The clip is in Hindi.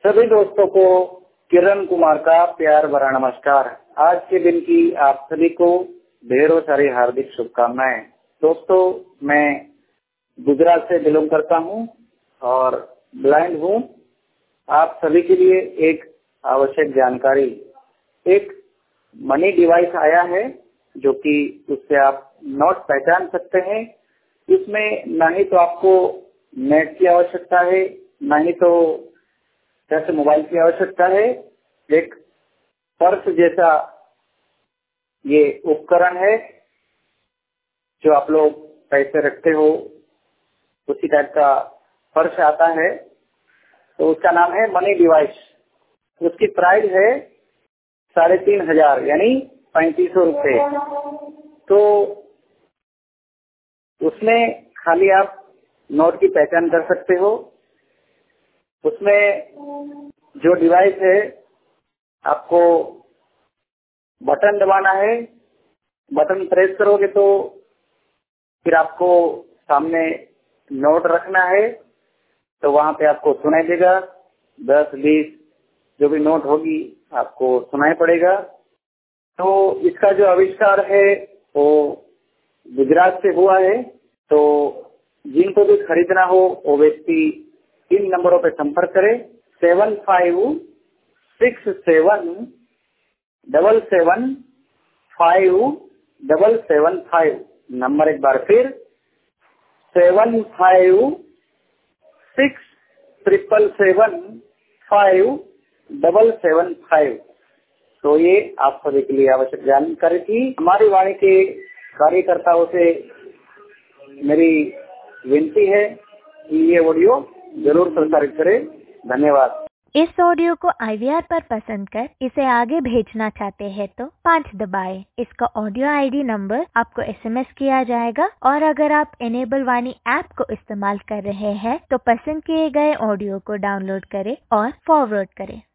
सभी दोस्तों को किरण कुमार का प्यार भरा नमस्कार। आज के दिन की आप सभी को ढेरों सारी हार्दिक शुभकामनाएं। दोस्तों, मैं गुजरात से बिलोंग करता हूं और ब्लाइंड हूं। आप सभी के लिए एक आवश्यक जानकारी, एक मनी डिवाइस आया है जो कि उससे आप नोट पहचान सकते हैं। इसमें ना ही तो आपको नेट की आवश्यकता है, ना ही तो जैसे मोबाइल की आवश्यकता है। एक पर्स जैसा ये उपकरण है जो आप लोग पैसे रखते हो, उसी टाइप का पर्स आता है। तो उसका नाम है मनी डिवाइस। उसकी प्राइस है 3,500 यानी 3500 रुपए। तो उसमें खाली आप नोट की पहचान कर सकते हो। उसमें जो डिवाइस है, आपको बटन दबाना है। बटन प्रेस करोगे तो फिर आपको सामने नोट रखना है, तो वहां पे आपको सुनाई देगा। 10, 20 जो भी नोट होगी आपको सुनाई पड़ेगा। तो इसका जो आविष्कार है वो गुजरात से हुआ है। तो जिनको भी खरीदना हो वो व्यक्ति 3 नंबरों पे संपर्क करे। 7567775775। नंबर एक बार फिर 7567775775। तो ये आप सभी के लिए आवश्यक जानकारी थी। हमारी वाणी के कार्यकर्ताओं से मेरी विनती है कि ये ऑडियो जरूर प्रसारित करें। धन्यवाद। इस ऑडियो को IVR पर पसंद कर इसे आगे भेजना चाहते हैं तो 5 दबाएं। इसका ऑडियो ID नंबर आपको SMS किया जाएगा और अगर आप इनेबल वाणी ऐप को इस्तेमाल कर रहे हैं तो पसंद किए गए ऑडियो को डाउनलोड करें और फॉरवर्ड करें।